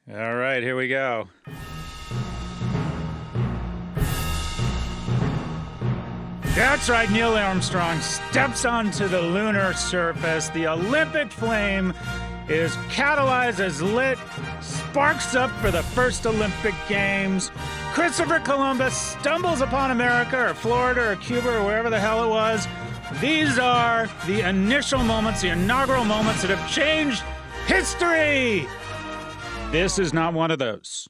All right, here we go. That's right, Neil Armstrong steps onto the lunar surface. The Olympic flame is catalyzed as lit, sparks up for the first Olympic Games. Christopher Columbus stumbles upon America or Florida or Cuba or wherever the hell it was. These are the initial moments, the inaugural moments that have changed history. This is not one of those.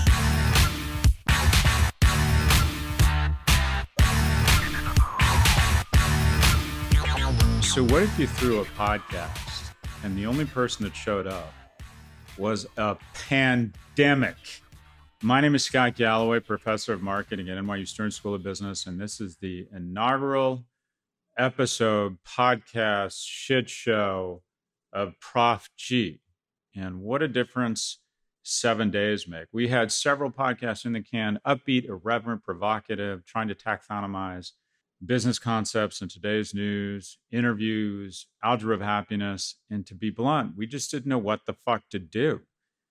So what if you threw a podcast and the only person that showed up was a pandemic? My name is Scott Galloway, professor of marketing at NYU Stern School of Business, and this is the inaugural episode, podcast, shit show of Prof G. And what a difference 7 days make. We had several podcasts in the can, upbeat, irreverent, provocative, trying to taxonomize business concepts in today's news, interviews, algebra of happiness. And to be blunt, we just didn't know what the fuck to do.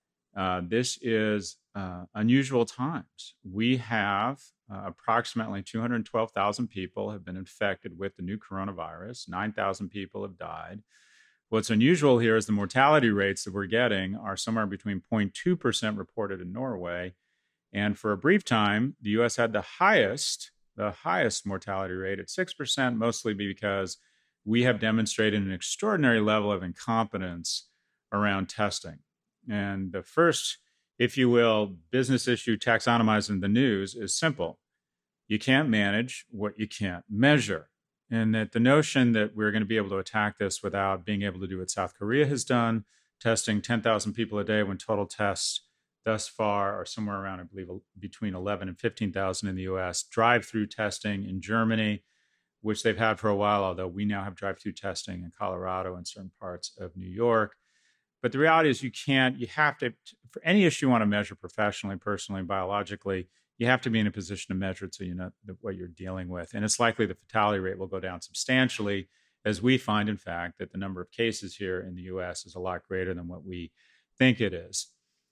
This is unusual times. We have approximately 212,000 people have been infected with the new coronavirus. 9,000 people have died. What's unusual here is the mortality rates that we're getting are somewhere between 0.2% reported in Norway. And for a brief time, the US had the highest mortality rate at 6%, mostly because we have demonstrated an extraordinary level of incompetence around testing. And the first, if you will, business issue taxonomizing the news is simple. You can't manage what you can't measure. And that the notion that we're going to be able to attack this without being able to do what South Korea has done, testing 10,000 people a day when total tests thus far are somewhere around, I believe, between 11 and 15,000 in the US. Drive-through testing in Germany, which they've had for a while, although we now have drive-through testing in Colorado and certain parts of New York. But the reality is you have to, for any issue you want to measure professionally, personally, biologically, you have to be in a position to measure it so you know what you're dealing with. And it's likely the fatality rate will go down substantially as we find, in fact, that the number of cases here in the US is a lot greater than what we think it is.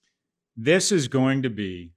This is going to be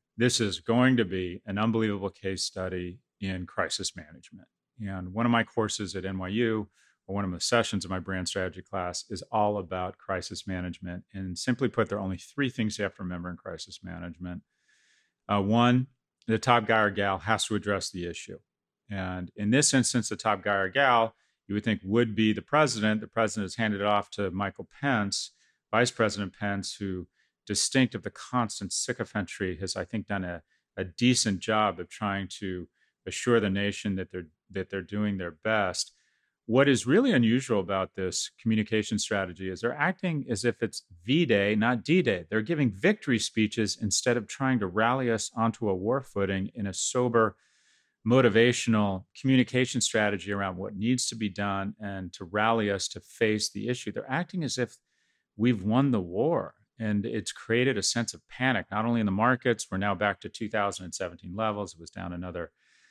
an unbelievable case study in crisis management. And one of my courses at NYU, or one of the sessions of my brand strategy class, is all about crisis management. And simply put, there are only three things you have to remember in crisis management. One, the top guy or gal has to address the issue. And in this instance, the top guy or gal, you would think would be the president. The president has handed it off to Michael Pence, Vice President Pence, who, distinct of the constant sycophantry, has, I think, done a decent job of trying to assure the nation that they're doing their best. What is really unusual about this communication strategy is they're acting as if it's V-Day, not D-Day. They're giving victory speeches instead of trying to rally us onto a war footing in a sober, motivational communication strategy around what needs to be done and to rally us to face the issue. They're acting as if we've won the war. And it's created a sense of panic, not only in the markets. We're now back to 2017 levels. It was down another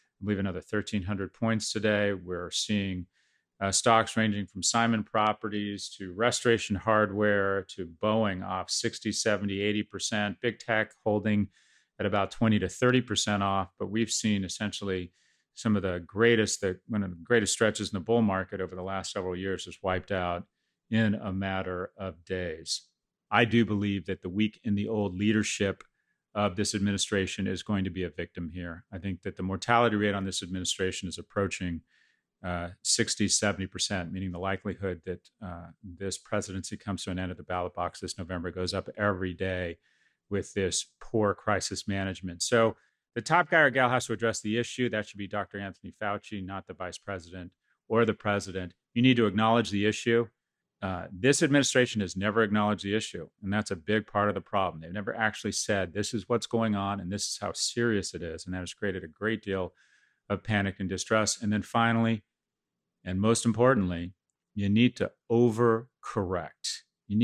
1,300 points today. We're seeing stocks ranging from Simon Properties to Restoration Hardware to Boeing off 60, 70, 80%. Big tech holding at about 20 to 30% off. But we've seen essentially some of one of the greatest stretches in the bull market over the last several years is wiped out in a matter of days. I do believe that the weak in the old leadership of this administration is going to be a victim here. I think that the mortality rate on this administration is approaching 60, 70%, meaning the likelihood that this presidency comes to an end at the ballot box this November goes up every day with this poor crisis management. So the top guy or gal has to address the issue. That should be Dr. Anthony Fauci, not the vice president or the president. You need to acknowledge the issue. This administration has never acknowledged the issue, and that's a big part of the problem. They've never actually said, this is what's going on, and this is how serious it is, and that has created a great deal of panic and distress. And then finally, and most importantly, you need to overcorrect.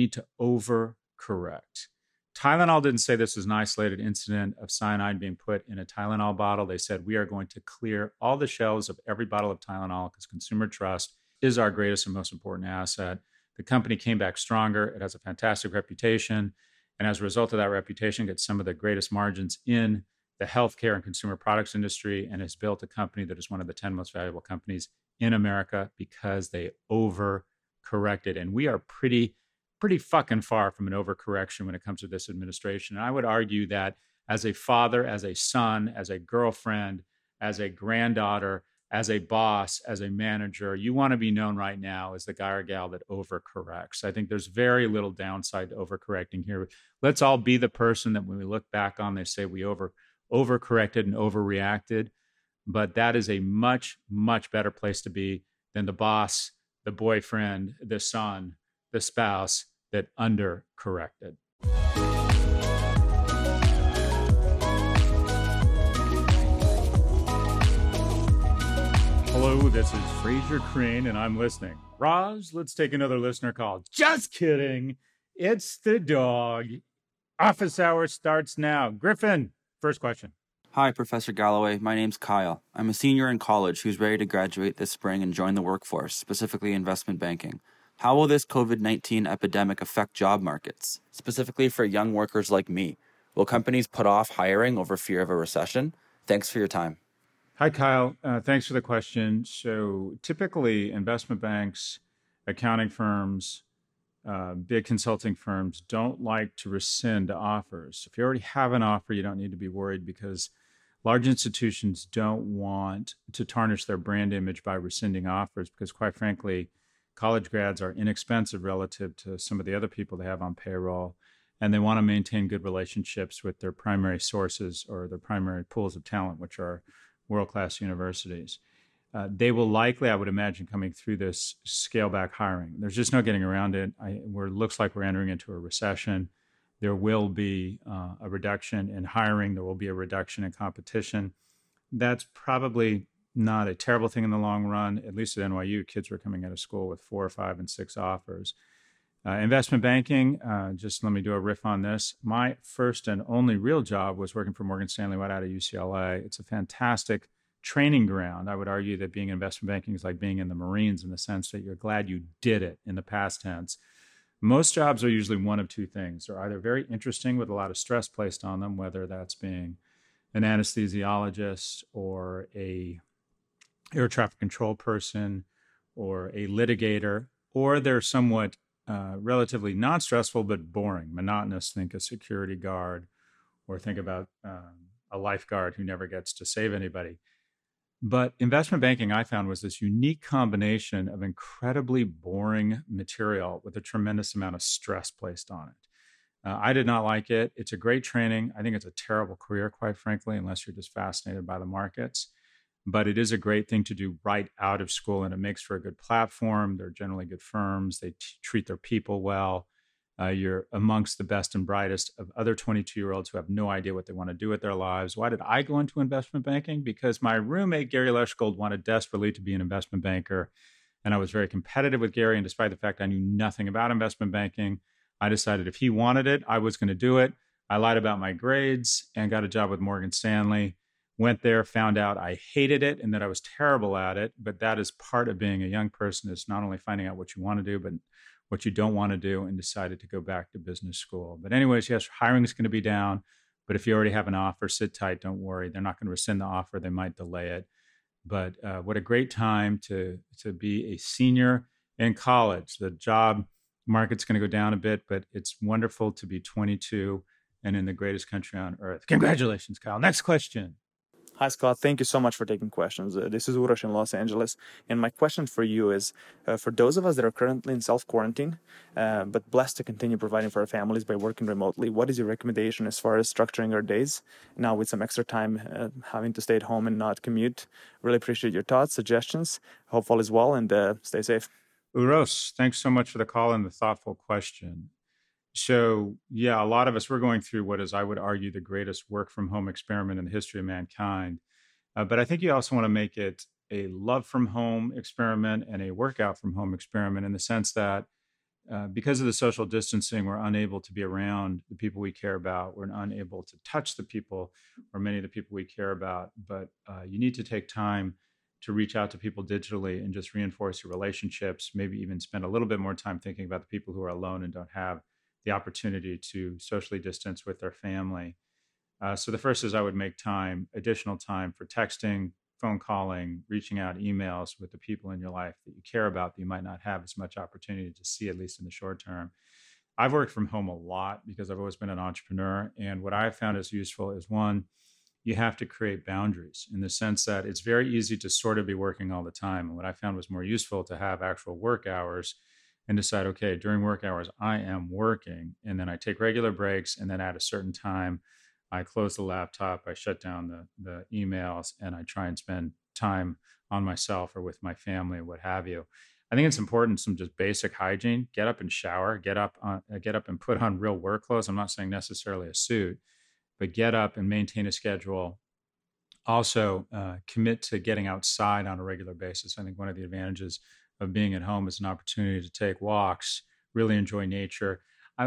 Tylenol didn't say this was an isolated incident of cyanide being put in a Tylenol bottle. They said, we are going to clear all the shelves of every bottle of Tylenol because consumer trust is our greatest and most important asset. The company came back stronger. It has a fantastic reputation. And as a result of that reputation, gets some of the greatest margins in the healthcare and consumer products industry, and has built a company that is one of the 10 most valuable companies in America because they overcorrected. And we are pretty fucking far from an overcorrection when it comes to this administration. And I would argue that as a father, as a son, as a girlfriend, as a granddaughter, as a boss, as a manager, you want to be known right now as the guy or gal that overcorrects. I think there's very little downside to overcorrecting here. Let's all be the person that when we look back on, they say we overcorrected and overreacted. But that is a much, much better place to be than the boss, the boyfriend, the son, the spouse that undercorrected. Hello, this is Fraser Crane, and I'm listening. Roz, let's take another listener call. Just kidding. It's the dog. Office hour starts now. Griffin, first question. Hi, Professor Galloway. My name's Kyle. I'm a senior in college who's ready to graduate this spring and join the workforce, specifically investment banking. How will this COVID-19 epidemic affect job markets, specifically for young workers like me? Will companies put off hiring over fear of a recession? Thanks for your time. Hi, Kyle. Thanks for the question. So typically investment banks, accounting firms, big consulting firms don't like to rescind offers. If you already have an offer, you don't need to be worried because large institutions don't want to tarnish their brand image by rescinding offers because, quite frankly, college grads are inexpensive relative to some of the other people they have on payroll, and they want to maintain good relationships with their primary sources or their primary pools of talent, which are world-class universities. They will likely, I would imagine, coming through this, scale back hiring. There's just no getting around it. Looks like we're entering into a recession. There will be a reduction in hiring. There will be a reduction in competition. That's probably not a terrible thing in the long run. At least at NYU, kids were coming out of school with 4 or 5 and 6 offers. Investment banking, just let me do a riff on this. My first and only real job was working for Morgan Stanley right out of UCLA. It's a fantastic training ground. I would argue that being in investment banking is like being in the Marines in the sense that you're glad you did it in the past tense. Most jobs are usually one of two things. They're either very interesting with a lot of stress placed on them, whether that's being an anesthesiologist or a air traffic control person or a litigator, or they're somewhat relatively non-stressful but boring, monotonous. Think a security guard, or think about a lifeguard who never gets to save anybody. But investment banking, I found, was this unique combination of incredibly boring material with a tremendous amount of stress placed on it. I did not like it. It's a great training. I think it's a terrible career, quite frankly, unless you're just fascinated by the markets. But it is a great thing to do right out of school, and it makes for a good platform. They're generally good firms. They treat their people well. You're amongst the best and brightest of other 22-year-olds who have no idea what they want to do with their lives. Why did I go into investment banking? Because my roommate, Gary Leschgold, wanted desperately to be an investment banker. And I was very competitive with Gary. And despite the fact I knew nothing about investment banking, I decided if he wanted it, I was going to do it. I lied about my grades and got a job with Morgan Stanley. Went there, found out I hated it and that I was terrible at it. But that is part of being a young person, is not only finding out what you want to do, but what you don't want to do, and decided to go back to business school. But anyways, yes, hiring is going to be down. But if you already have an offer, sit tight. Don't worry. They're not going to rescind the offer. They might delay it. But what a great time to be a senior in college. The job market's going to go down a bit, but it's wonderful to be 22 and in the greatest country on earth. Congratulations, Kyle. Next question. Hi, Scott. Thank you so much for taking questions. This is Urosh in Los Angeles. And my question for you is, for those of us that are currently in self-quarantine, but blessed to continue providing for our families by working remotely, what is your recommendation as far as structuring our days now with some extra time having to stay at home and not commute? Really appreciate your thoughts, suggestions. Hope all is well, and stay safe. Uros, thanks so much for the call and the thoughtful question. So, yeah, a lot of us, we're going through what is, I would argue, the greatest work from home experiment in the history of mankind. But I think you also want to make it a love from home experiment and a workout from home experiment, in the sense that because of the social distancing, we're unable to be around the people we care about. We're unable to touch the people, or many of the people we care about. But you need to take time to reach out to people digitally and just reinforce your relationships, maybe even spend a little bit more time thinking about the people who are alone and don't have the opportunity to socially distance with their family. So the first is I would make additional time for texting, phone calling, reaching out emails with the people in your life that you care about that you might not have as much opportunity to see, at least in the short term. I've worked from home a lot because I've always been an entrepreneur. And what I've found is useful is one, you have to create boundaries in the sense that it's very easy to sort of be working all the time. And what I found was more useful to have actual work hours and decide, okay, during work hours, I am working. And then I take regular breaks. And then at a certain time, I close the laptop, I shut down the emails, and I try and spend time on myself or with my family, what have you. I think it's important, some just basic hygiene. Get up and shower. Get up and put on real work clothes. I'm not saying necessarily a suit, but get up and maintain a schedule. Also, commit to getting outside on a regular basis. I think one of the advantages of being at home is an opportunity to take walks, really enjoy nature.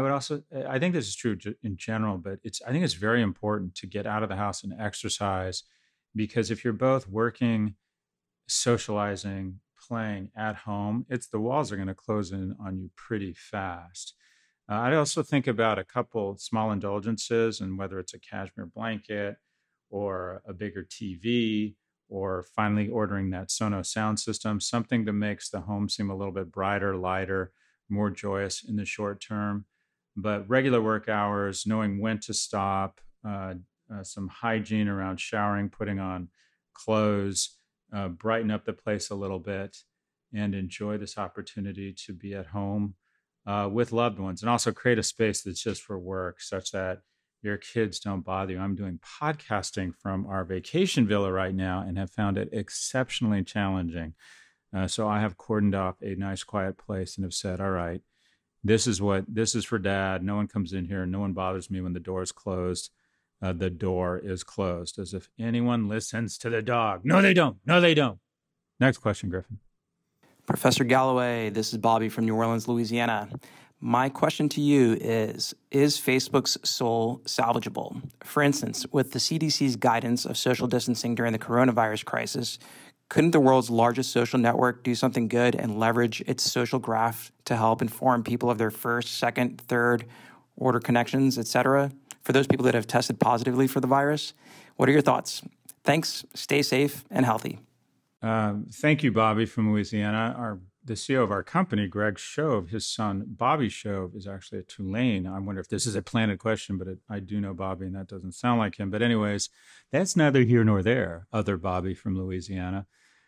I think this is true in general, but I think it's very important to get out of the house and exercise, because if you're both working, socializing, playing at home, the walls are going to close in on you pretty fast. I also think about a couple small indulgences, and whether it's a cashmere blanket or a bigger TV, or finally ordering that Sonos sound system, something that makes the home seem a little bit brighter, lighter, more joyous in the short term. But regular work hours, knowing when to stop, some hygiene around showering, putting on clothes, brighten up the place a little bit, and enjoy this opportunity to be at home with loved ones, and also create a space that's just for work, such that your kids don't bother you. I'm doing podcasting from our vacation villa right now and have found it exceptionally challenging. So I have cordoned off a nice quiet place and have said, all right, this is for dad. No one comes in here. No one bothers me when the door is closed. The door is closed, as if anyone listens to the dog. No, they don't. No, they don't. Next question, Griffin. Professor Galloway, this is Bobby from New Orleans, Louisiana. My question to you is Facebook's soul salvageable? For instance, with the CDC's guidance of social distancing during the coronavirus crisis, couldn't the world's largest social network do something good and leverage its social graph to help inform people of their first, second, third order connections, etc., for those people that have tested positively for the virus? What are your thoughts? Thanks. Stay safe and healthy. Thank you, Bobby from Louisiana. The CEO of our company, Greg Shove, his son, Bobby Shove, is actually at Tulane. I wonder if this is a planted question, but I do know Bobby, and that doesn't sound like him. But anyways, that's neither here nor there, other Bobby from Louisiana.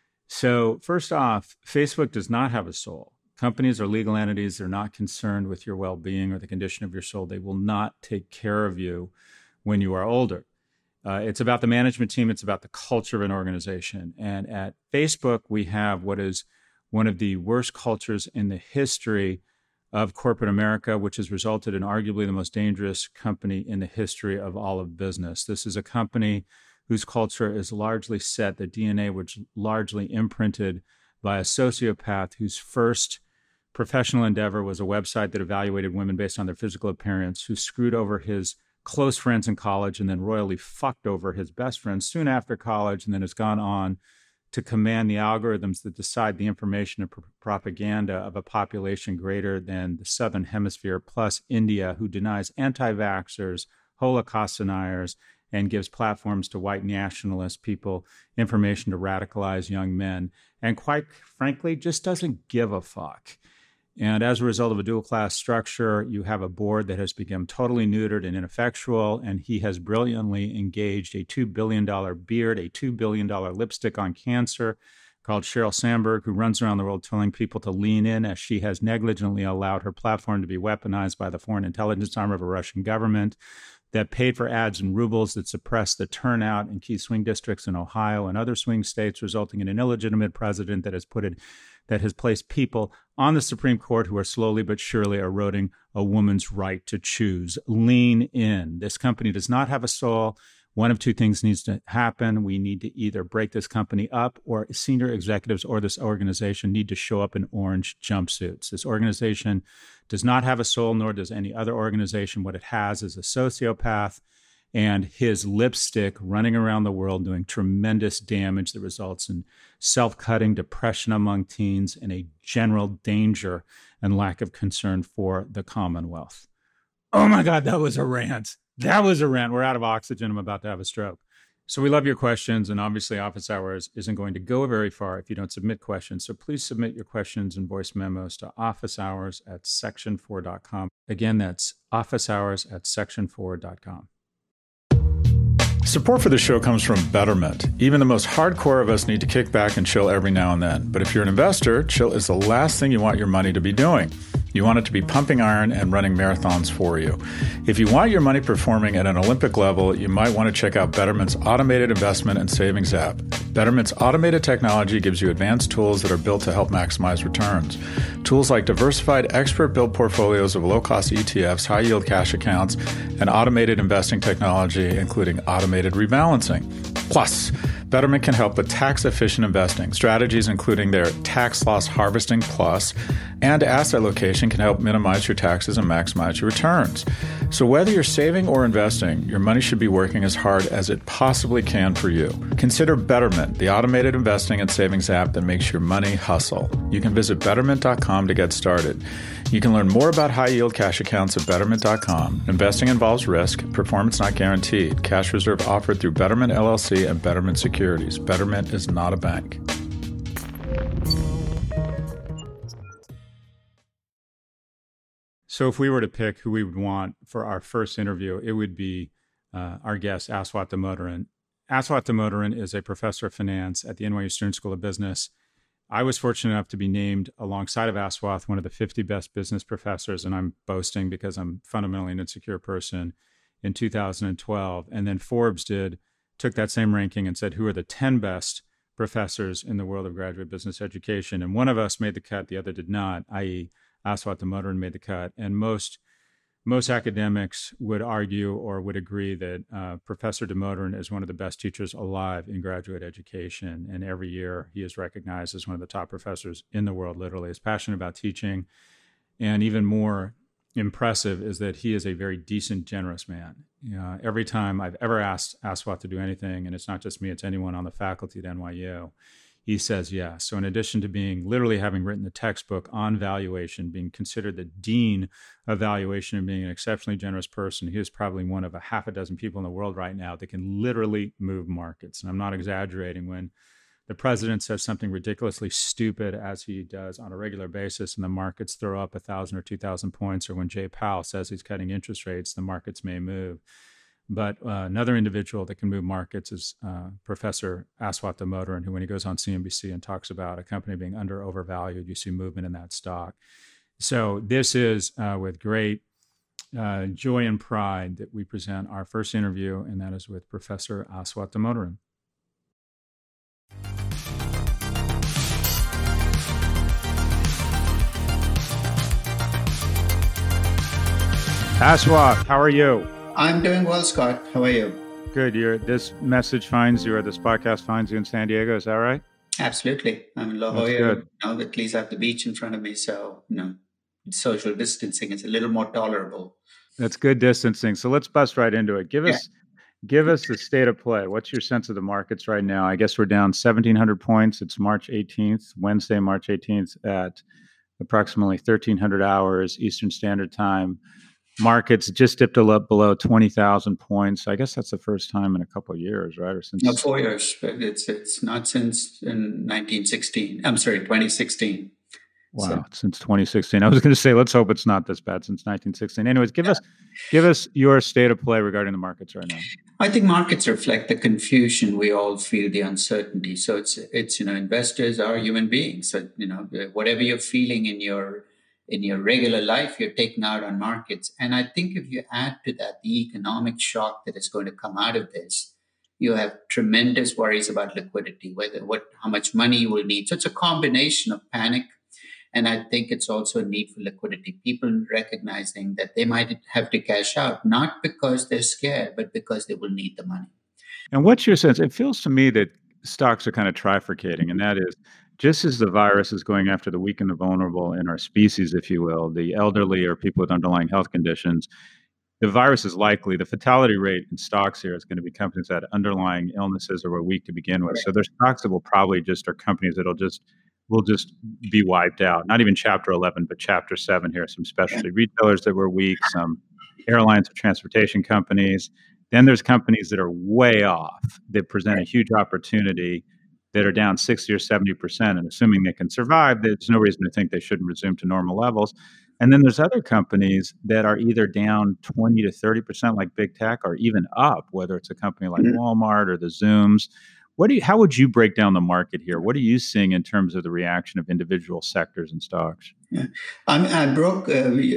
So first off, Facebook does not have a soul. Companies are legal entities. They're not concerned with your well-being or the condition of your soul. They will not take care of you when you are older. It's about the management team. It's about the culture of an organization. And at Facebook, we have what is one of the worst cultures in the history of corporate America, which has resulted in arguably the most dangerous company in the history of all of business. This is a company whose culture is largely set, the DNA was largely imprinted by a sociopath whose first professional endeavor was a website that evaluated women based on their physical appearance, who screwed over his close friends in college and then royally fucked over his best friends soon after college, and then has gone on to command the algorithms that decide the information and propaganda of a population greater than the Southern Hemisphere, plus India, who denies anti-vaxxers, Holocaust deniers, and gives platforms to white nationalist people, information to radicalize young men, and quite frankly, just doesn't give a fuck. And as a result of a dual-class structure, you have a board that has become totally neutered and ineffectual, and he has brilliantly engaged a $2 billion beard, a $2 billion lipstick on cancer, called Sheryl Sandberg, who runs around the world telling people to lean in, as she has negligently allowed her platform to be weaponized by the foreign intelligence arm of a Russian government that paid for ads in rubles, that suppressed the turnout in key swing districts in Ohio and other swing states, resulting in an illegitimate president that has placed people on the Supreme Court who are slowly but surely eroding a woman's right to choose. Lean in. This company does not have a soul. One of two things needs to happen. We need to either break this company up, or senior executives or this organization need to show up in orange jumpsuits. This organization does not have a soul, nor does any other organization. What it has is a sociopath and his lipstick running around the world doing tremendous damage that results in self-cutting, depression among teens, and a general danger and lack of concern for the Commonwealth. Oh my God, that was a rant. That was a rant. We're out of oxygen. I'm about to have a stroke. So we love your questions. And obviously, Office Hours isn't going to go very far if you don't submit questions. So please submit your questions and voice memos to officehours@section4.com. Again, that's officehours@section4.com. Support for the show comes from Betterment. Even the most hardcore of us need to kick back and chill every now and then. But if you're an investor, chill is the last thing you want your money to be doing. You want it to be pumping iron and running marathons for you. If you want your money performing at an Olympic level, you might want to check out Betterment's automated investment and savings app. Betterment's automated technology gives you advanced tools that are built to help maximize returns. Tools like diversified, expert-built portfolios of low-cost ETFs, high-yield cash accounts, and automated investing technology, including automated rebalancing. Plus, Betterment can help with tax-efficient investing. Strategies including their Tax Loss Harvesting Plus and asset location can help minimize your taxes and maximize your returns. So whether you're saving or investing, your money should be working as hard as it possibly can for you. Consider Betterment, the automated investing and savings app that makes your money hustle. You can visit betterment.com to get started. You can learn more about high-yield cash accounts at betterment.com. Investing involves risk. Performance not guaranteed. Cash reserve offered through Betterment LLC and Betterment Securities. Betterment is not a bank. So if we were to pick who we would want for our first interview, it would be our guest, Aswath Damodaran. Aswath Damodaran is a professor of finance at the NYU Stern School of Business. I was fortunate enough to be named alongside of Aswath one of the 50 best business professors, and I'm boasting because I'm fundamentally an insecure person, in 2012. And then Forbes took that same ranking and said, who are the 10 best professors in the world of graduate business education? And one of us made the cut, the other did not, i.e. Aswath Damodaran made the cut. And most academics would argue or would agree that Professor Damodaran is one of the best teachers alive in graduate education. And every year he is recognized as one of the top professors in the world, literally. He's passionate about teaching. And even more impressive is that he is a very decent, generous man. Every time I've ever asked Aswath to do anything, and it's not just me, it's anyone on the faculty at NYU, he says yes. So in addition to literally having written the textbook on valuation, being considered the dean of valuation and being an exceptionally generous person, he is probably one of a half a dozen people in the world right now that can literally move markets. And I'm not exaggerating when the president says something ridiculously stupid, as he does on a regular basis, and the markets throw up 1,000 or 2,000 points, or when Jay Powell says he's cutting interest rates, the markets may move. But another individual that can move markets is Professor Aswath Damodaran, who, when he goes on CNBC and talks about a company being overvalued, you see movement in that stock. So this is with great joy and pride that we present our first interview, and that is with Professor Aswath Damodaran. Aswath, how are you? I'm doing well, Scott. How are you? Good. This message finds you, or this podcast finds you in San Diego. Is that right? Absolutely. I'm in La Jolla. Now at least I have the beach in front of me, so social distancing is a little more tolerable. That's good distancing. So let's bust right into it. Give us the state of play. What's your sense of the markets right now? I guess we're down 1,700 points. It's March 18th, Wednesday, March 18th at approximately 1,300 hours Eastern Standard Time. Markets just dipped a little below 20,000 points. I guess that's the first time in a couple of years, right? Or since 4 years. It's not since 2016. Wow, so. Since 2016. I was going to say, let's hope it's not this bad since 1916. Anyways, give us your state of play regarding the markets right now. I think markets reflect the confusion. We all feel the uncertainty. So it's investors are human beings. So whatever you're feeling in your regular life, you're taking out on markets. And I think if you add to that the economic shock that is going to come out of this, you have tremendous worries about liquidity, how much money you will need. So it's a combination of panic. And I think it's also a need for liquidity. People recognizing that they might have to cash out, not because they're scared, but because they will need the money. And what's your sense? It feels to me that stocks are kind of trifurcating, and that is, just as the virus is going after the weak and the vulnerable in our species, if you will, the elderly or people with underlying health conditions, the virus is likely, the fatality rate in stocks here is going to be companies that had underlying illnesses or were weak to begin with. Right. So there's stocks that will probably just are companies that will just be wiped out. Not even Chapter 11, but Chapter 7 here. Some specialty retailers that were weak, some airlines or transportation companies. Then there's companies that are way off, that present a huge opportunity, that are down 60 or 70%. And assuming they can survive, there's no reason to think they shouldn't resume to normal levels. And then there's other companies that are either down 20 to 30% like big tech, or even up, whether it's a company like Walmart or the Zooms. How would you break down the market here? What are you seeing in terms of the reaction of individual sectors and stocks? Yeah. I broke,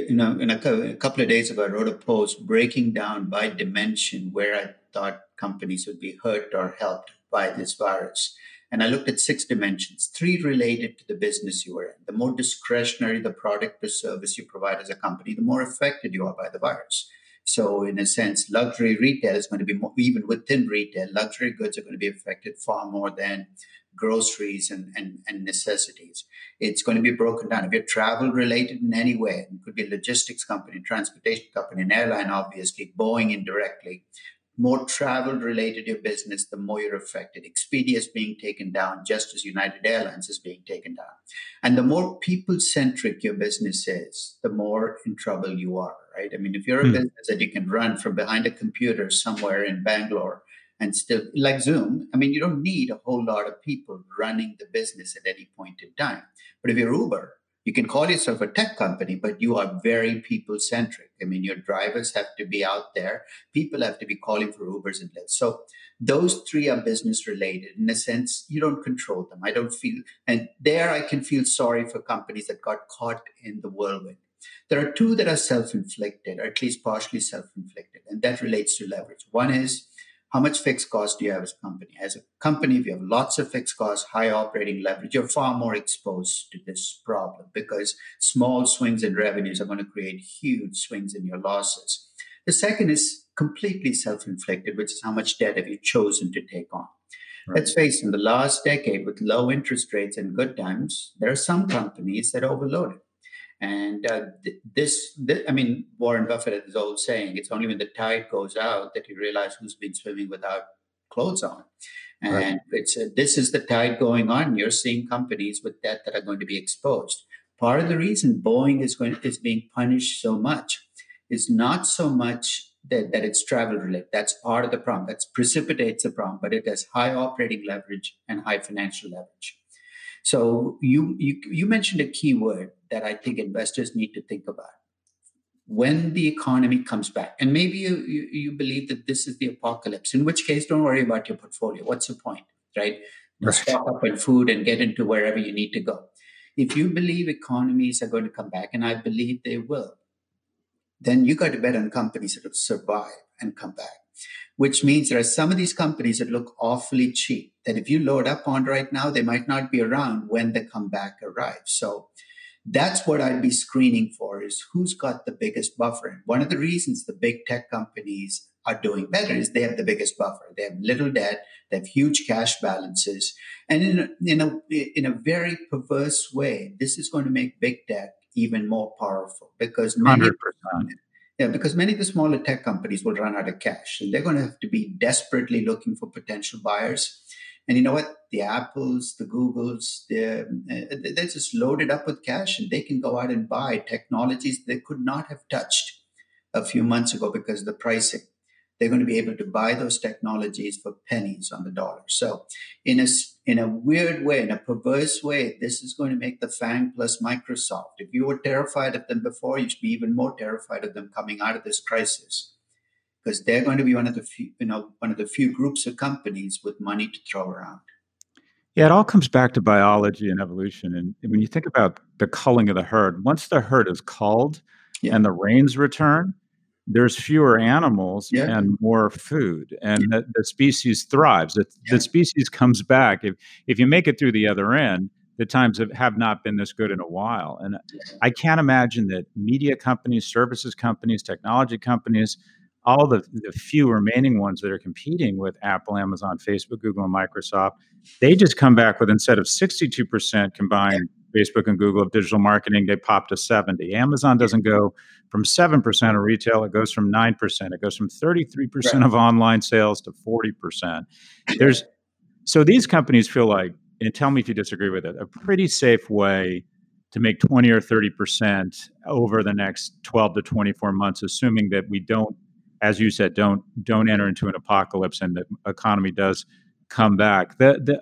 a couple of days ago, I wrote a post breaking down by dimension where I thought companies would be hurt or helped by this virus. And I looked at 6 dimensions, 3 related to the business you are in. The more discretionary the product or service you provide as a company, the more affected you are by the virus. So in a sense, luxury retail is going to be more, even within retail, luxury goods are going to be affected far more than groceries and necessities. It's going to be broken down. If you're travel related in any way, it could be a logistics company, transportation company, an airline, obviously, Boeing indirectly. More travel related to your business, the more you're affected. Expedia is being taken down just as United Airlines is being taken down. And the more people centric your business is, the more in trouble you are, right? I mean, if you're a business that you can run from behind a computer somewhere in Bangalore and still, like Zoom, I mean, you don't need a whole lot of people running the business at any point in time. But if you're Uber, you can call yourself a tech company, but you are very people-centric. I mean, your drivers have to be out there. People have to be calling for Ubers and Lyfts. So those 3 are business-related. In a sense, you don't control them. I don't feel, and there I can feel sorry for companies that got caught in the whirlwind. There are 2 that are self-inflicted, or at least partially self-inflicted, and that relates to leverage. One is, how much fixed cost do you have as a company? As a company, if you have lots of fixed costs, high operating leverage, you're far more exposed to this problem because small swings in revenues are going to create huge swings in your losses. The second is completely self-inflicted, which is how much debt have you chosen to take on? Right. Let's face it, in the last decade, with low interest rates and good times, there are some companies that overloaded. And Warren Buffett has old saying, it's only when the tide goes out that you realize who's been swimming without clothes on. And this is the tide going on. You're seeing companies with debt that are going to be exposed. Part of the reason Boeing is being punished so much is not so much that it's travel related. That's part of the problem. That precipitates the problem, but it has high operating leverage and high financial leverage. So you mentioned a key word that I think investors need to think about. When the economy comes back, and maybe you believe that this is the apocalypse, in which case, don't worry about your portfolio. What's the point, right? Stock up on food and get into wherever you need to go. If you believe economies are going to come back, and I believe they will, then you got to bet on companies that will survive and come back. Which means there are some of these companies that look awfully cheap, that if you load up on right now, they might not be around when the comeback arrives. So that's what I'd be screening for, is who's got the biggest buffer. And one of the reasons the big tech companies are doing better is they have the biggest buffer. They have little debt, they have huge cash balances. And in a very perverse way, this is going to make big tech even more powerful because many of the smaller tech companies will run out of cash, and they're going to have to be desperately looking for potential buyers. And you know what? The Apples, the Googles, they're just loaded up with cash, and they can go out and buy technologies they could not have touched a few months ago because of the pricing. They're going to be able to buy those technologies for pennies on the dollar. So in a weird way, in a perverse way, this is going to make the FANG plus Microsoft. If you were terrified of them before, you should be even more terrified of them coming out of this crisis, because they're going to be one of the few groups of companies with money to throw around. Yeah, it all comes back to biology and evolution. And when you think about the culling of the herd, once the herd is culled and the rains return, there's fewer animals and more food, and the species thrives. The species comes back. If you make it through the other end, the times have not been this good in a while. And I can't imagine that media companies, services companies, technology companies, all the few remaining ones that are competing with Apple, Amazon, Facebook, Google, and Microsoft, they just come back with, instead of 62% combined Facebook and Google of digital marketing, they pop to 70%. Amazon doesn't go from 7% of retail, it goes from 9%. It goes from 33% of online sales to 40%. So these companies feel like, and tell me if you disagree with it, a pretty safe way to make 20 or 30% over the next 12 to 24 months, assuming that we don't, as you said, don't enter into an apocalypse and the economy does come back.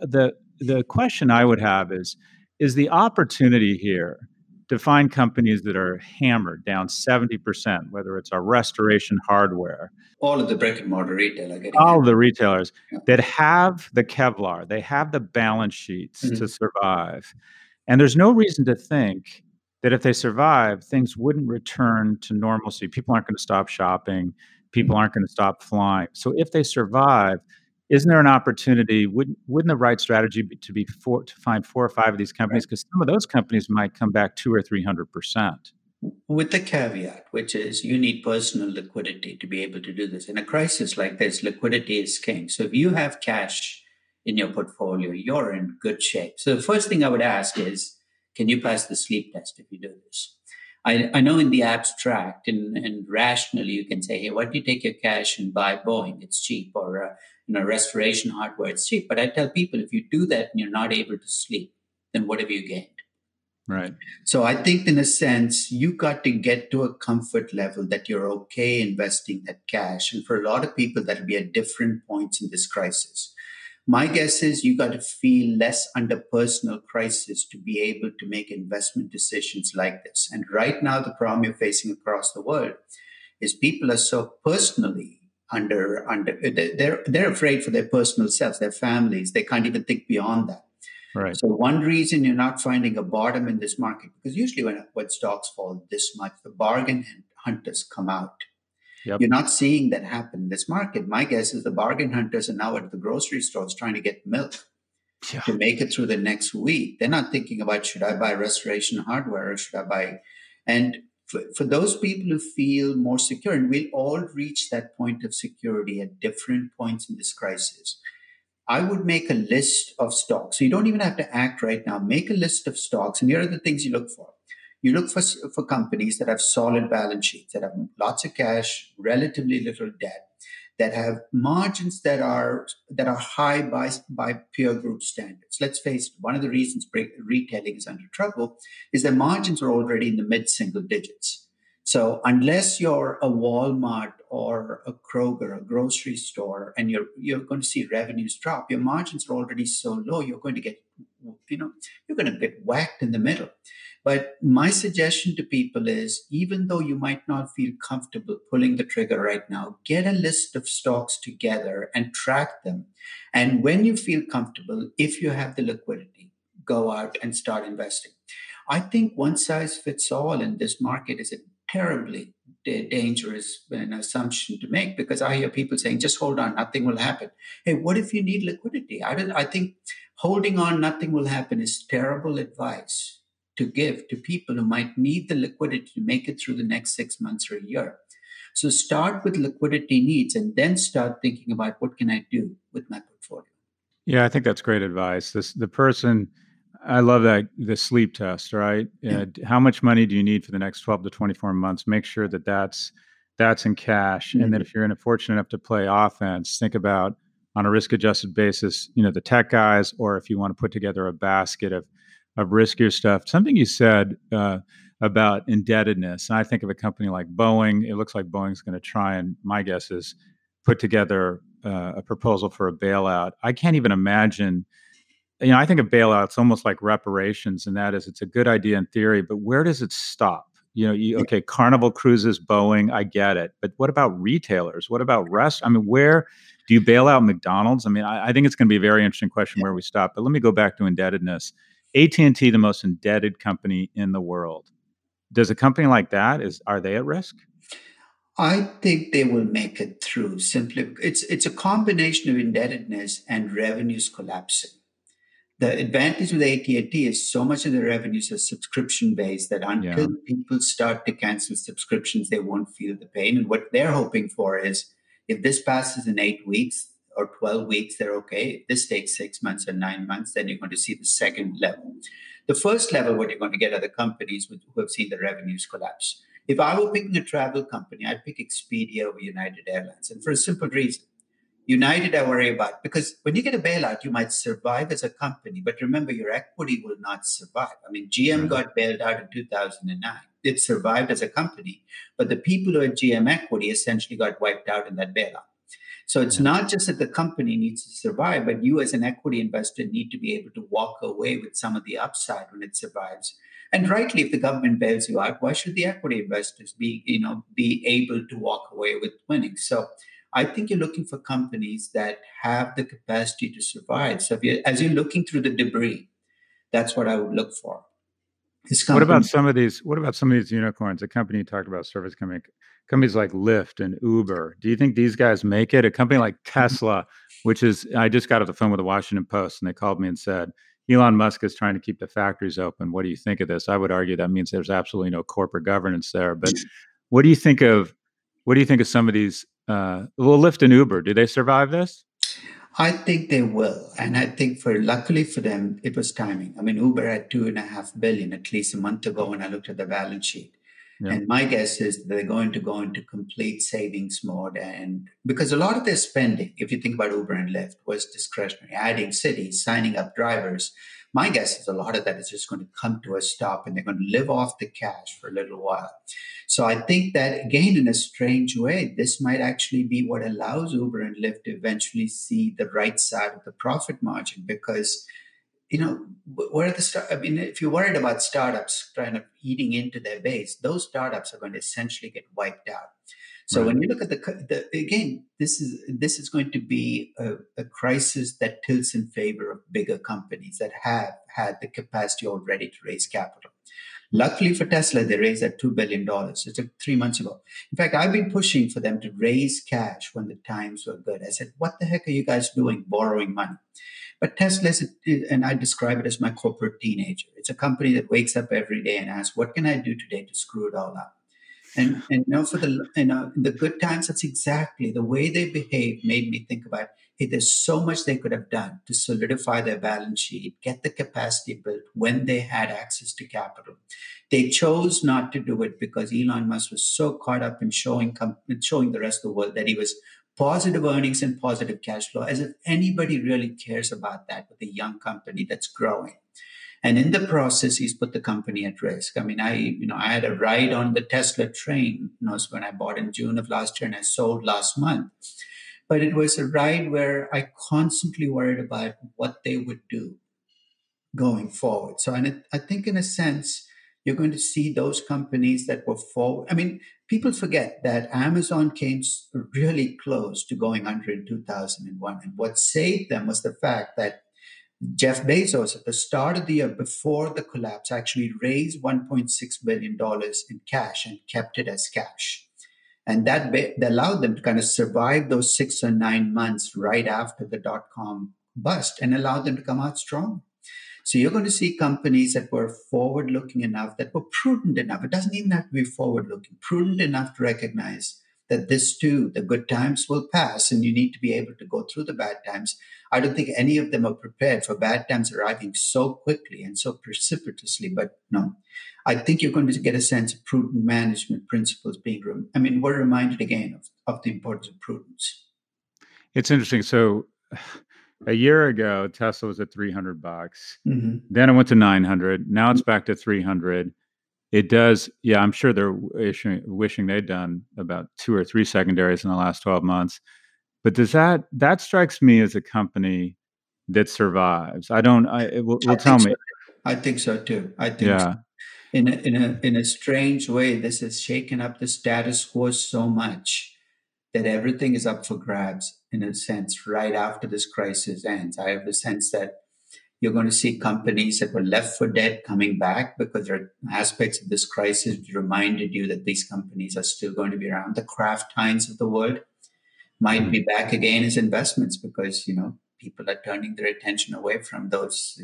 The question I would have is the opportunity here to find companies that are hammered down 70%, whether it's our restoration hardware, All of the brick and mortar retail are getting all hammered. the retailers Yeah. that have the Kevlar, they have the balance sheets to Mhm. survive. And there's no reason to think that if they survive, things wouldn't return to normalcy. People aren't going to stop shopping. People aren't going to stop flying. So if they survive, isn't there an opportunity? Wouldn't the right strategy be to find 4 or 5 of these companies? Because some of those companies might come back 200 or 300%. With the caveat, which is you need personal liquidity to be able to do this. In a crisis like this, liquidity is king. So if you have cash in your portfolio, you're in good shape. So the first thing I would ask is, can you pass the sleep test if you do this? I know in the abstract and rationally, you can say, hey, why don't you take your cash and buy Boeing? It's cheap. Or restoration hardware, it's cheap. But I tell people, if you do that and you're not able to sleep, then what have you gained? Right. So I think, in a sense, you got to get to a comfort level that you're okay investing that cash. And for a lot of people, that'll be at different points in this crisis. My guess is you got to feel less under personal crisis to be able to make investment decisions like this. And right now, the problem you're facing across the world is people are so personally under they're afraid for their personal selves, their families. They can't even think beyond that. Right. So one reason you're not finding a bottom in this market, because usually when stocks fall this much, the bargain hunters come out. Yep. You're not seeing that happen in this market. My guess is the bargain hunters are now at the grocery stores trying to get milk to make it through the next week. They're not thinking about, should I buy restoration hardware or should I buy? And for those people who feel more secure, and we'll all reach that point of security at different points in this crisis, I would make a list of stocks. So you don't even have to act right now. Make a list of stocks. And here are the things you look for. You look for companies that have solid balance sheets, that have lots of cash, relatively little debt, that have margins that are high by peer group standards. Let's face it, one of the reasons retailing is under trouble is that margins are already in the mid-single digits. So unless you're a Walmart or a Kroger, a grocery store, and you're going to see revenues drop, your margins are already so low, you're going to get whacked in the middle. But my suggestion to people is, even though you might not feel comfortable pulling the trigger right now, get a list of stocks together and track them. And when you feel comfortable, if you have the liquidity, go out and start investing. I think one size fits all in this market is a terribly dangerous assumption to make, because I hear people saying, just hold on, nothing will happen. Hey, what if you need liquidity? I think holding on, nothing will happen is terrible advice to give to people who might need the liquidity to make it through the next 6 months or a year. So start with liquidity needs and then start thinking about, what can I do with my portfolio? Yeah, I think that's great advice. I love that, the sleep test, right? Yeah. How much money do you need for the next 12 to 24 months? Make sure that that's in cash. And then if you're fortunate enough to play offense, think about, on a risk-adjusted basis, the tech guys, or if you want to put together a basket of riskier stuff. Something you said about indebtedness, and I think of a company like Boeing. It looks like Boeing's going to try, and my guess is, put together a proposal for a bailout. I can't even imagine. I think of bailouts almost like reparations, and that is, it's a good idea in theory, but where does it stop? Okay, Carnival Cruises, Boeing, I get it, but what about retailers? What about where do you bail out McDonald's? I think it's going to be a very interesting question where we stop. But let me go back to indebtedness. AT&T, the most indebted company in the world. Does a company like that, are they at risk? I think they will make it through. Simply, it's a combination of indebtedness and revenues collapsing. The advantage with AT&T is so much of the revenues are subscription based that until people start to cancel subscriptions, they won't feel the pain. And what they're hoping for is, if this passes in 8 weeks or 12 weeks, they're okay. If this takes 6 months or 9 months, then you're going to see the second level. The first level, what you're going to get are the companies who have seen the revenues collapse. If I were picking a travel company, I'd pick Expedia over United Airlines. And for a simple reason. United, I worry about, because when you get a bailout, you might survive as a company, but remember, your equity will not survive. I mean, GM got bailed out in 2009. It survived as a company, but the people who had GM equity essentially got wiped out in that bailout. So it's not just that the company needs to survive, but you as an equity investor need to be able to walk away with some of the upside when it survives. And rightly, if the government bails you out, why should the equity investors be able to walk away with winnings? So I think you're looking for companies that have the capacity to survive. So as you're looking through the debris, that's what I would look for. What about some of these unicorns? A company you talked about, service companies like Lyft and Uber. Do you think these guys make it? A company like Tesla, I just got off the phone with the Washington Post, and they called me and said, Elon Musk is trying to keep the factories open. What do you think of this? I would argue that means there's absolutely no corporate governance there. But what do you think of some of these? Lyft and Uber, do they survive this? I think they will. And I think luckily for them, it was timing. I mean, Uber had $2.5 billion at least a month ago when I looked at the balance sheet. Yeah. And my guess is they're going to go into complete savings mode. And because a lot of their spending, if you think about Uber and Lyft, was discretionary, adding cities, signing up drivers. My guess is a lot of that is just going to come to a stop and they're going to live off the cash for a little while. So I think that, again, in a strange way, this might actually be what allows Uber and Lyft to eventually see the right side of the profit margin because, where if you're worried about startups kind of eating into their base, those startups are going to essentially get wiped out. So when you look at this is going to be a crisis that tilts in favor of bigger companies that have had the capacity already to raise capital. Luckily for Tesla, they raised that $2 billion. It took 3 months ago. In fact, I've been pushing for them to raise cash when the times were good. I said, what the heck are you guys doing borrowing money? But Tesla and I describe it as my corporate teenager. It's a company that wakes up every day and asks, what can I do today to screw it all up? And in the good times, that's exactly the way they behave made me think about, hey, there's so much they could have done to solidify their balance sheet, get the capacity built when they had access to capital. They chose not to do it because Elon Musk was so caught up in showing the rest of the world that he was positive earnings and positive cash flow, as if anybody really cares about that with a young company that's growing. And in the process, he's put the company at risk. I mean, I had a ride on the Tesla train, when I bought in June of last year and I sold last month. But it was a ride where I constantly worried about what they would do going forward. So I think in a sense, you're going to see those companies that were forward. I mean, people forget that Amazon came really close to going under in 2001. And what saved them was the fact that Jeff Bezos, at the start of the year before the collapse, actually raised $1.6 billion in cash and kept it as cash. And that allowed them to kind of survive those 6 or 9 months right after the dot-com bust and allowed them to come out strong. So you're going to see companies that were forward-looking enough, that were prudent enough. It doesn't even have to be forward-looking, prudent enough to recognize that this too, the good times will pass and you need to be able to go through the bad times. I don't think any of them are prepared for bad times arriving so quickly and so precipitously, but no. I think you're going to get a sense of prudent management principles being, we're reminded again of the importance of prudence. It's interesting. So a year ago, Tesla was at $300. Mm-hmm. Then it went to 900. Now it's back to 300. It does. Yeah, I'm sure they're wishing they'd done about 2 or 3 secondaries in the last 12 months. But does that strikes me as a company that survives? Tell me. I think so too. I think so. In a strange way, this has shaken up the status quo so much that everything is up for grabs in a sense right after this crisis ends. I have the sense that you're going to see companies that were left for dead coming back because there are aspects of this crisis that reminded you that these companies are still going to be around. The Kraft Heinz of the world might be back again as investments because, people are turning their attention away from those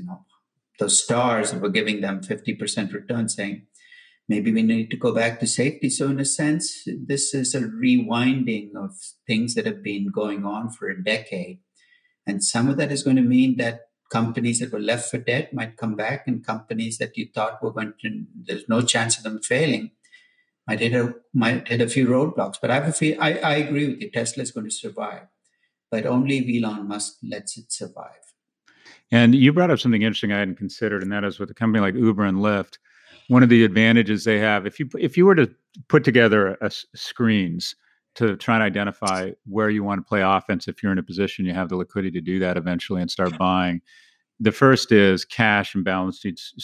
stars that were giving them 50% return, saying, maybe we need to go back to safety. So in a sense, this is a rewinding of things that have been going on for a decade. And some of that is going to mean that companies that were left for dead might come back, and companies that you thought there's no chance of them failing might hit a few roadblocks. But I agree with you. Tesla is going to survive. but only Elon Musk lets it survive. And you brought up something interesting I hadn't considered, and that is with a company like Uber and Lyft, one of the advantages they have, if you were to put together screens to try and identify where you want to play offense, if you're in a position you have the liquidity to do that eventually and start buying, the first is cash and balance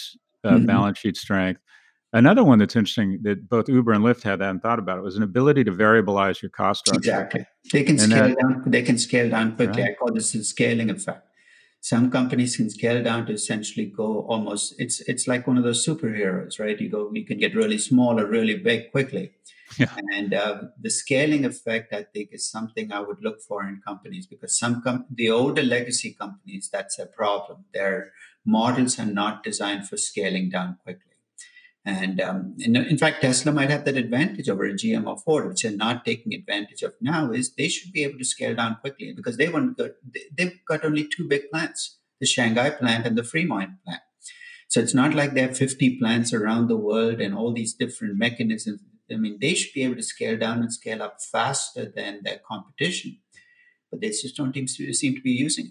sheet strength. Another one that's interesting that both Uber and Lyft had that and thought about it was an ability to variabilize your cost structure. Exactly. They can scale down. They can scale down quickly. Right. I call this the scaling effect. Some companies can scale down to essentially go almost. It's like one of those superheroes, right? You can get really small or really big quickly. Yeah. And the scaling effect, I think, is something I would look for in companies, because the older legacy companies, that's a problem. Their models are not designed for scaling down quickly. And in fact, Tesla might have that advantage over a GM or Ford, which they're not taking advantage of now. Is they should be able to scale down quickly because they've got only two big plants, the Shanghai plant and the Fremont plant. So it's not like they have 50 plants around the world and all these different mechanisms. I mean, they should be able to scale down and scale up faster than their competition, but they just don't seem to be using it.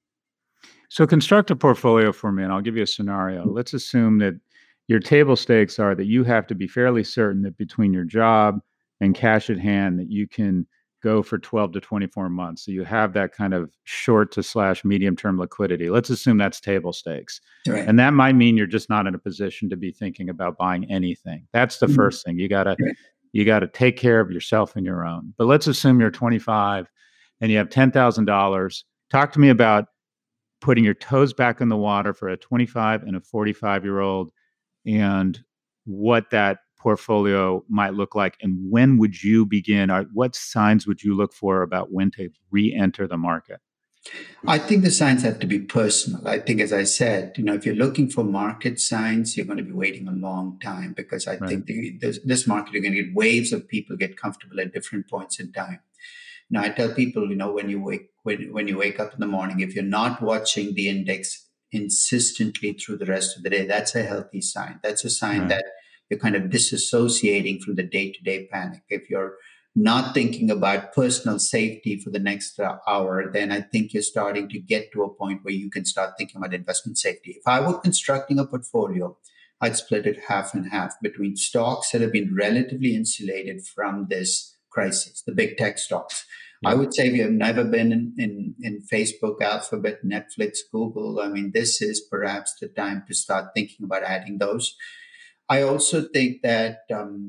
So construct a portfolio for me, and I'll give you a scenario. Let's assume that your table stakes are that you have to be fairly certain that between your job and cash at hand that you can go for 12 to 24 months. So you have that kind of short to / medium term liquidity. Let's assume that's table stakes. Right. And that might mean you're just not in a position to be thinking about buying anything. That's the first thing. You gotta take care of yourself and your own. But let's assume you're 25 and you have $10,000. Talk to me about putting your toes back in the water for a 25 and a 45-year-old and what that portfolio might look like, and when would you begin, or what signs would you look for about when to re-enter the market? I think the signs have to be personal. I think, as I said, if you're looking for market signs, you're going to be waiting a long time, because I think this market, you're going to get waves of people get comfortable at different points in time. Now, I tell people, when you wake up in the morning, if you're not watching the index insistently through the rest of the day, that's a healthy sign. That's a sign that you're kind of disassociating from the day-to-day panic. If you're not thinking about personal safety for the next hour, then I think you're starting to get to a point where you can start thinking about investment safety. If I were constructing a portfolio, I'd split it half and half between stocks that have been relatively insulated from this crisis, the big tech stocks. I would say if you have never been in Facebook, Alphabet, Netflix, Google, I mean, this is perhaps the time to start thinking about adding those. I also think that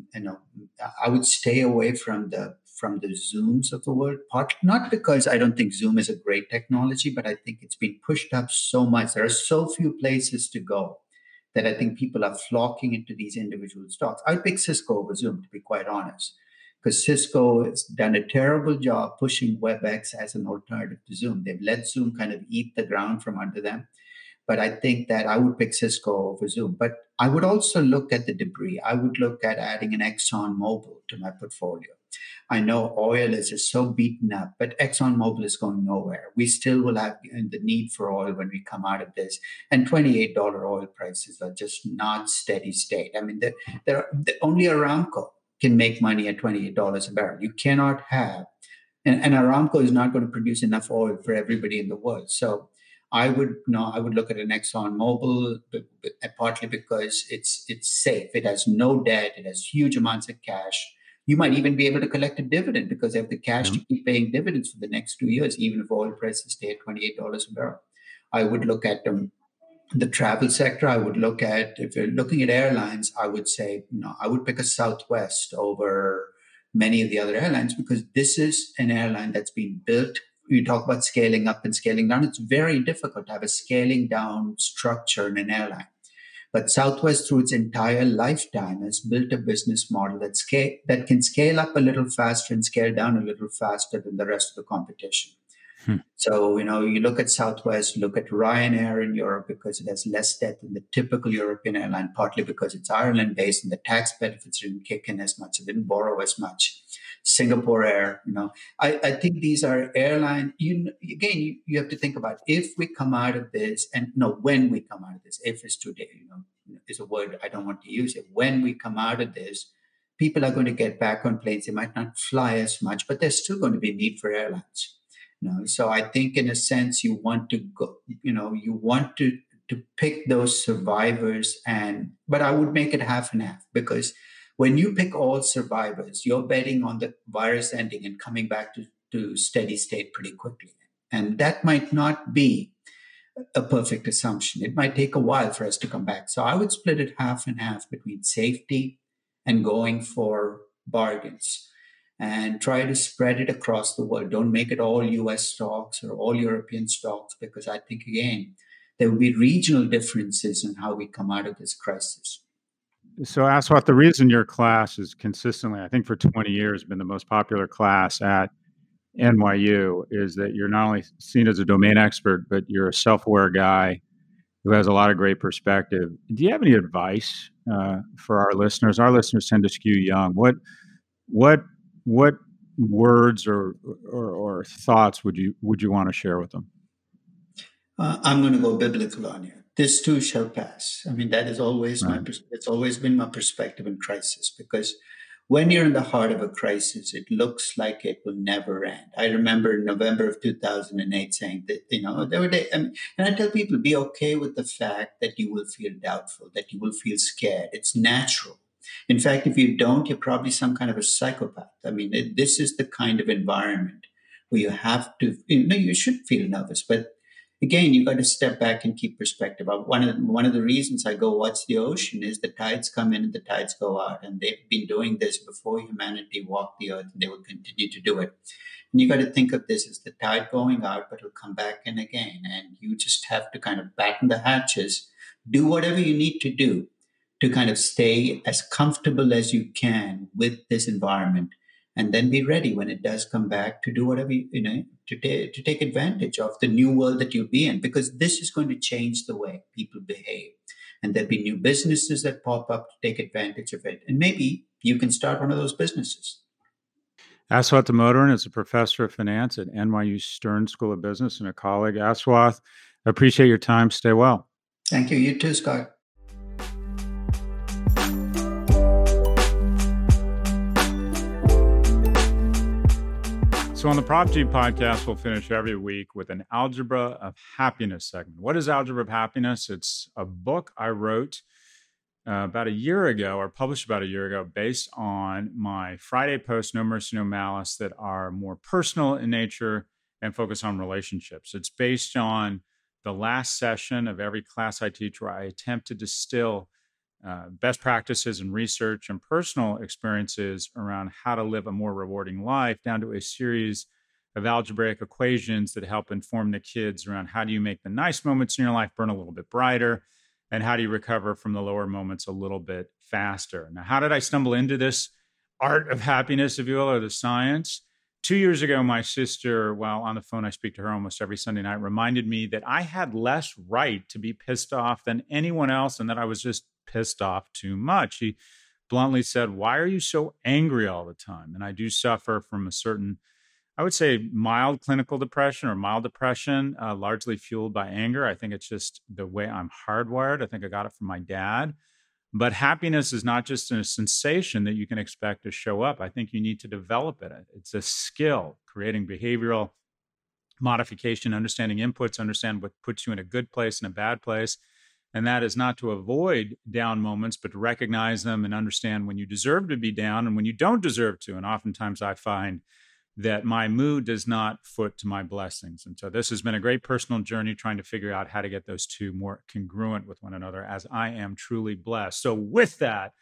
I would stay away from the Zooms of the world. Not because I don't think Zoom is a great technology, but I think it's been pushed up so much. There are so few places to go that I think people are flocking into these individual stocks. I'd pick Cisco over Zoom, to be quite honest, because Cisco has done a terrible job pushing WebEx as an alternative to Zoom. They've let Zoom kind of eat the ground from under them. But I think that I would pick Cisco over Zoom. But I would also look at the debris. I would look at adding an ExxonMobil to my portfolio. I know oil is just so beaten up, but ExxonMobil is going nowhere. We still will have the need for oil when we come out of this. And $28 oil prices are just not steady state. I mean, only Aramco can make money at $28 a barrel. You cannot have, and Aramco is not going to produce enough oil for everybody in the world. So I would look at an ExxonMobil, partly because it's safe. It has no debt. It has huge amounts of cash. You might even be able to collect a dividend because they have the cash to keep paying dividends for the next 2 years, even if oil prices stay at $28 a barrel. I would look at the travel sector. I would look at, if you're looking at airlines, I would say, I would pick a Southwest over many of the other airlines, because this is an airline that's been built. You talk about scaling up and scaling down. It's very difficult to have a scaling down structure in an airline. But Southwest, through its entire lifetime, has built a business model that can scale up a little faster and scale down a little faster than the rest of the competition. So, you look at Southwest, look at Ryanair in Europe, because it has less debt than the typical European airline, partly because it's Ireland-based and the tax benefits didn't kick in as much, it didn't borrow as much. Singapore Air, I think these are airlines. Again, you have to think about if we come out of this, and when we come out of this. If is today, is a word I don't want to use. It. When we come out of this, people are going to get back on planes. They might not fly as much, but there's still going to be a need for airlines. So I think in a sense you want to go, you want to pick those survivors, but I would make it half and half, because when you pick all survivors, you're betting on the virus ending and coming back to steady state pretty quickly. And that might not be a perfect assumption. It might take a while for us to come back. So I would split it half and half between safety and going for bargains, and try to spread it across the world. Don't make it all US stocks or all European stocks, because I think, again, there will be regional differences in how we come out of this crisis. So, Aswath, the reason your class is consistently, I think for 20 years, been the most popular class at NYU is that you're not only seen as a domain expert, but you're a self-aware guy who has a lot of great perspective. Do you have any advice for our listeners? Our listeners tend to skew young. What words or thoughts would you want to share with them? I'm going to go biblical on you. This too shall pass. I mean, that is always it's always been my perspective in crisis, because when you're in the heart of a crisis, it looks like it will never end. I remember in November of 2008 saying that, there were days, and I tell people, be okay with the fact that you will feel doubtful, that you will feel scared. It's natural. In fact, if you don't, you're probably some kind of a psychopath. I mean, this is the kind of environment where you have to, you should feel nervous, but again, you got to step back and keep perspective. One of the reasons I go watch the ocean is the tides come in and the tides go out, and they've been doing this before humanity walked the earth, and they will continue to do it. And you got to think of this as the tide going out, but it'll come back in again, and you just have to kind of batten the hatches, do whatever you need to do to kind of stay as comfortable as you can with this environment, and then be ready when it does come back to do whatever to take advantage of the new world that you'll be in, because this is going to change the way people behave, and there'll be new businesses that pop up to take advantage of it, and maybe you can start one of those businesses. Aswath Damodaran is a professor of finance at NYU Stern School of Business and a colleague. Aswath, I appreciate your time. Stay well. Thank you. You too, Scott. So on the Prop G podcast, we'll finish every week with an Algebra of Happiness segment. What is Algebra of Happiness? It's a book I wrote about a year ago, or published about a year ago, based on my Friday posts, No Mercy, No Malice, that are more personal in nature and focus on relationships. It's based on the last session of every class I teach, where I attempt to distill best practices and research and personal experiences around how to live a more rewarding life, down to a series of algebraic equations that help inform the kids around how do you make the nice moments in your life burn a little bit brighter, and how do you recover from the lower moments a little bit faster. Now, how did I stumble into this art of happiness, if you will, or the science? 2 years ago, my sister, while on the phone, I speak to her almost every Sunday night, reminded me that I had less right to be pissed off than anyone else, and that I was just pissed off too much. He bluntly said, "Why are you so angry all the time?" And I do suffer from a certain, I would say, mild clinical depression or mild depression, largely fueled by anger. I think it's just the way I'm hardwired. I think I got it from my dad. But happiness is not just a sensation that you can expect to show up. I think you need to develop it. It's a skill, creating behavioral modification, understanding inputs, understand what puts you in a good place and a bad place. And that is not to avoid down moments, but to recognize them and understand when you deserve to be down and when you don't deserve to. And oftentimes I find that my mood does not foot to my blessings. And so this has been a great personal journey, trying to figure out how to get those two more congruent with one another, as I am truly blessed. So with that,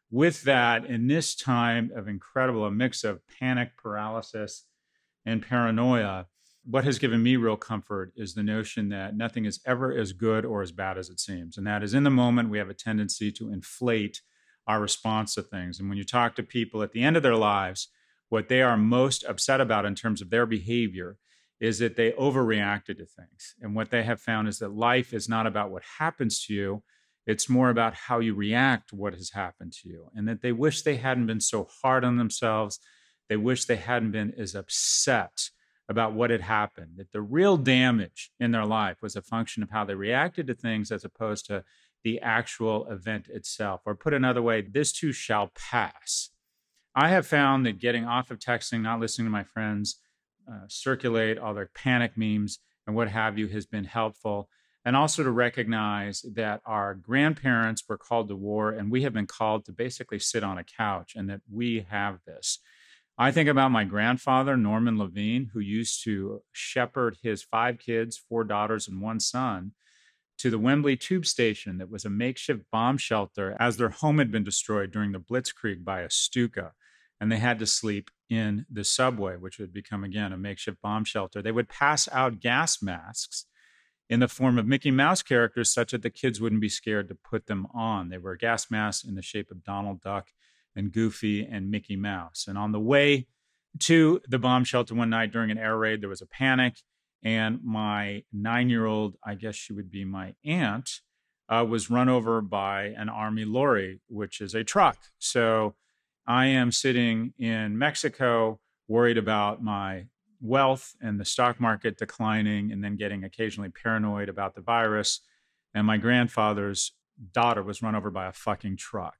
in this time of a mix of panic, paralysis, and paranoia, what has given me real comfort is the notion that nothing is ever as good or as bad as it seems. And that is, in the moment, we have a tendency to inflate our response to things. And when you talk to people at the end of their lives, what they are most upset about in terms of their behavior is that they overreacted to things. And what they have found is that life is not about what happens to you. It's more about how you react to what has happened to you. And that they wish they hadn't been so hard on themselves. They wish they hadn't been as upset about what had happened, that the real damage in their life was a function of how they reacted to things as opposed to the actual event itself. Or put another way, this too shall pass. I have found that getting off of texting, not listening to my friends, circulate, all their panic memes and what have you has been helpful. And also to recognize that our grandparents were called to war and we have been called to basically sit on a couch, and that we have this. I think about my grandfather, Norman Levine, who used to shepherd his 5 kids, 4 daughters and 1 son, to the Wembley tube station that was a makeshift bomb shelter as their home had been destroyed during the Blitzkrieg by a Stuka. And they had to sleep in the subway, which would become, again, a makeshift bomb shelter. They would pass out gas masks in the form of Mickey Mouse characters such that the kids wouldn't be scared to put them on. They were gas masks in the shape of Donald Duck and Goofy and Mickey Mouse. And on the way to the bomb shelter one night during an air raid, there was a panic. And my 9-year-old, I guess she would be my aunt, was run over by an Army lorry, which is a truck. So I am sitting in Mexico, worried about my wealth and the stock market declining, and then getting occasionally paranoid about the virus. And my grandfather's daughter was run over by a fucking truck.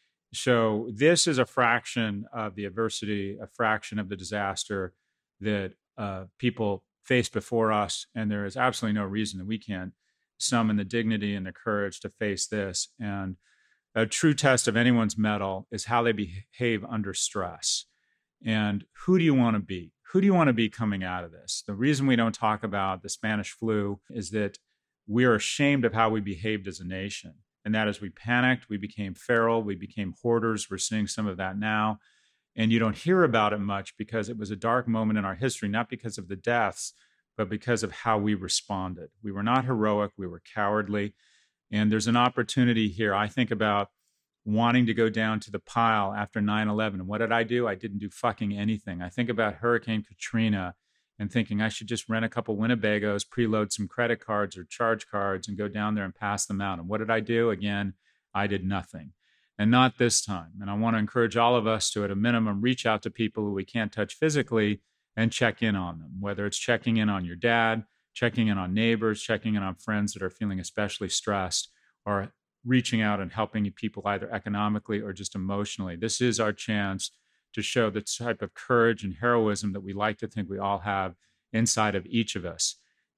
So this is a fraction of the adversity, a fraction of the disaster that people faced before us. And there is absolutely no reason that we can't summon the dignity and the courage to face this. And a true test of anyone's mettle is how they behave under stress. And who do you want to be? Who do you want to be coming out of this? The reason we don't talk about the Spanish flu is that we are ashamed of how we behaved as a nation. And that is, we panicked, we became feral, we became hoarders. We're seeing some of that now. And you don't hear about it much because it was a dark moment in our history, not because of the deaths, but because of how we responded. We were not heroic, we were cowardly. And there's an opportunity here. I think about wanting to go down to the pile after 9/11. And what did I do? I didn't do fucking anything. I think about Hurricane Katrina and thinking I should just rent a couple Winnebagos, preload some credit cards or charge cards and go down there and pass them out. And what did I do? Again, I did nothing. And not this time. And I want to encourage all of us to, at a minimum, reach out to people who we can't touch physically and check in on them, whether it's checking in on your dad, checking in on neighbors, checking in on friends that are feeling especially stressed, or reaching out and helping people either economically or just emotionally. This is our chance to show the type of courage and heroism that we like to think we all have inside of each of us.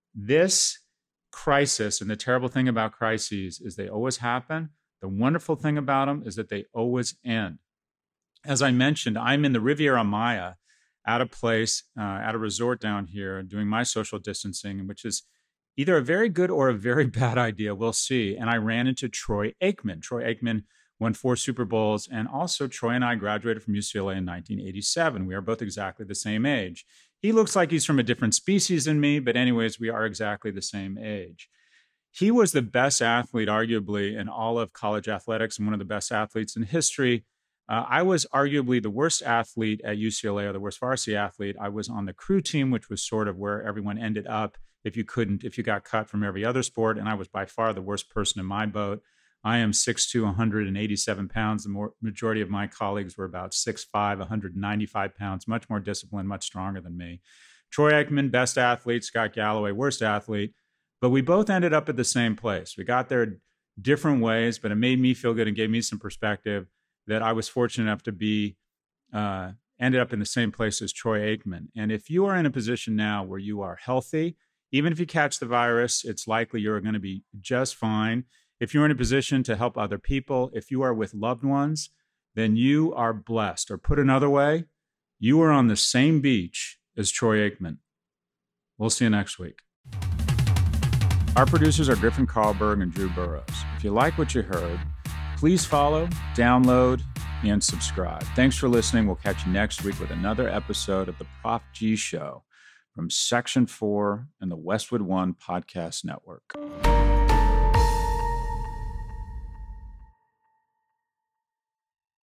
This crisis, and the terrible thing about crises is they always happen. The wonderful thing about them is that they always end. As I mentioned, I'm in the Riviera Maya at a place, at a resort down here, doing my social distancing, which is either a very good or a very bad idea. We'll see. And I ran into Troy Aikman. Troy Aikman won 4 Super Bowls. And also, Troy and I graduated from UCLA in 1987. We are both exactly the same age. He looks like he's from a different species than me, but anyways, we are exactly the same age. He was the best athlete, arguably, in all of college athletics and one of the best athletes in history. I was arguably the worst athlete at UCLA, or the worst varsity athlete. I was on the crew team, which was sort of where everyone ended up if you got cut from every other sport. And I was by far the worst person in my boat. I am 6'2", 187 pounds. The majority of my colleagues were about 6'5", 195 pounds, much more disciplined, much stronger than me. Troy Aikman, best athlete. Scott Galloway, worst athlete. But we both ended up at the same place. We got there different ways, but it made me feel good and gave me some perspective that I was fortunate enough to be, ended up in the same place as Troy Aikman. And if you are in a position now where you are healthy, even if you catch the virus, it's likely you're going to be just fine. If you're in a position to help other people, if you are with loved ones, then you are blessed. Or put another way, you are on the same beach as Troy Aikman. We'll see you next week. Our producers are Griffin Carlberg and Drew Burrows. If you like what you heard, please follow, download, and subscribe. Thanks for listening. We'll catch you next week with another episode of the Prof G Show from Section 4 and the Westwood One Podcast Network.